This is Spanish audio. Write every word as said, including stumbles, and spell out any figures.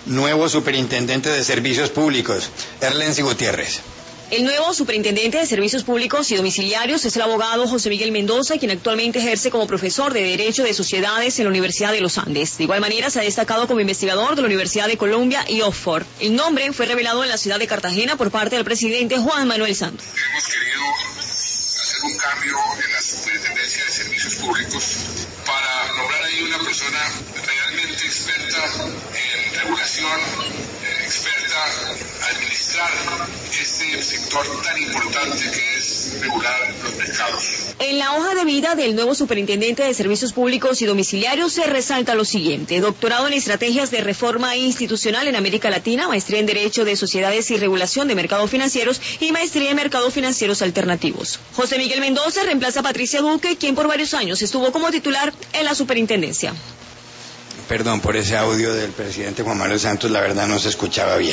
nuevo superintendente de Servicios Públicos, Erlensi Gutiérrez. El nuevo superintendente de Servicios Públicos y Domiciliarios es el abogado José Miguel Mendoza, quien actualmente ejerce como profesor de Derecho de Sociedades en la Universidad de los Andes. De igual manera, se ha destacado como investigador de la Universidad de Colombia y Oxford. El nombre fue revelado en la ciudad de Cartagena por parte del presidente Juan Manuel Santos. Hemos querido hacer un cambio en la Superintendencia de Servicios Públicos para nombrar ahí una persona realmente experta en regulación, experta a administrar este sector tan importante que es regular los mercados. En la hoja de vida del nuevo superintendente de Servicios Públicos y Domiciliarios se resalta lo siguiente: doctorado en estrategias de reforma institucional en América Latina, maestría en Derecho de Sociedades y Regulación de Mercados Financieros y maestría en Mercados Financieros Alternativos. José Miguel Mendoza reemplaza a Patricia Duque, quien por varios años estuvo como titular en la superintendencia. Perdón por ese audio del presidente Juan Manuel Santos, la verdad no se escuchaba bien.